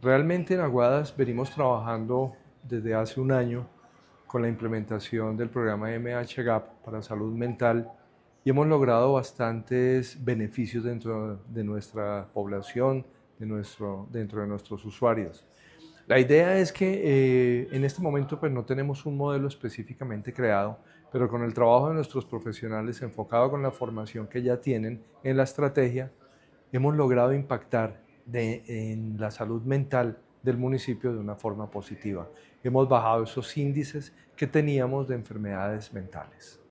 Realmente en Aguadas venimos trabajando desde hace un año con la implementación del programa MHGAP para salud mental y hemos logrado bastantes beneficios dentro de nuestra población, dentro de nuestros usuarios. La idea es que en este momento pues no tenemos un modelo específicamente creado, pero con el trabajo de nuestros profesionales enfocado con la formación que ya tienen en la estrategia, hemos logrado impactar en la salud mental del municipio de una forma positiva. Hemos bajado esos índices que teníamos de enfermedades mentales.